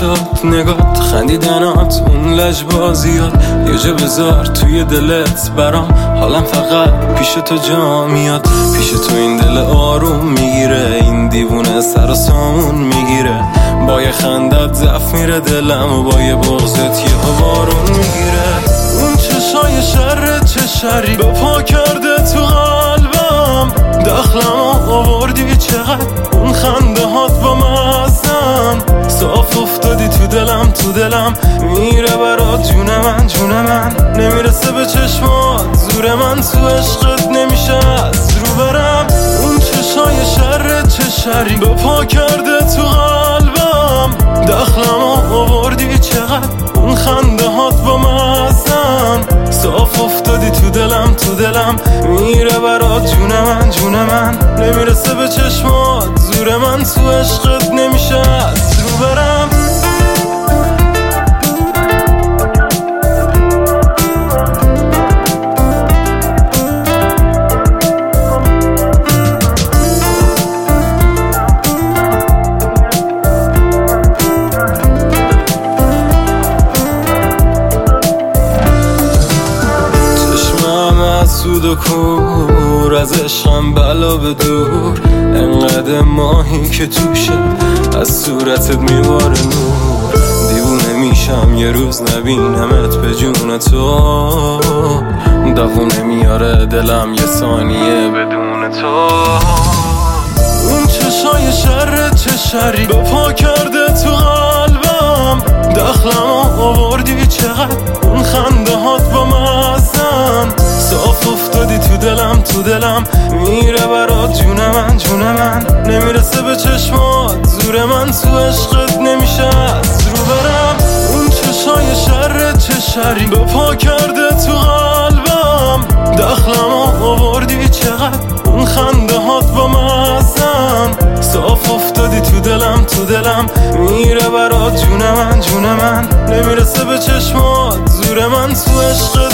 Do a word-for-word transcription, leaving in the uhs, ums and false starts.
چشات، نگات، خندیدنات، اون لجبازیات، یه جا بذار توی دلت برام. حالم فقط پیش تو جا میاد، پیش تو این دل آروم میگیره، این دیوونه سر و سامون میگیره. با یه خندت ضعف میره دلم و با یه بغضت یه بارون میگیره. اون چشای شر چه شری به پا کرده تو قلبم، دخلم آوردی چقدر اون خنده هات با مزن. صاف افتادی تو دلم تو دلم میره برات جون من جون من. نمیرسه به چشمات زور من تو عشقت نمیشه از رو برم. اون چشای شر چه شری به پا کرده تو قلبم، دخلم آوردی چقدر اون خنده هات با مزن. صاف افتادی تو دلم تو دلم میره برات جون من جون من. نمیرسه به چشمات زور من تو عشقت نمیشه از رو برم. سود و کور از عشقم بلا به دور، انقدر ماهی که توشه از صورتت میباره نور. دیوونه میشم یه روز نبینمت به جون تو، دوونه میاره دلم یه ثانیه بدون تو. اون چشای شر چه شری به پا کرده تو قلبم، دخلم آوردی چقدر اون خنده هات با مزن. صاف افتادی تو دلم تو دلم میره برات جون من جون من. نمیرسه به چشمات زور من تو عشقت نمیشه از رو برم. اون چشای شر چه شری به پا کرده تو قلبم، دخلم آوردی چقدر اون خنده هات با مزن. صاف افتادی تو دلم تو دلم میره برات جون من جون من. نمیرسه به چشمات زور من تو عشقت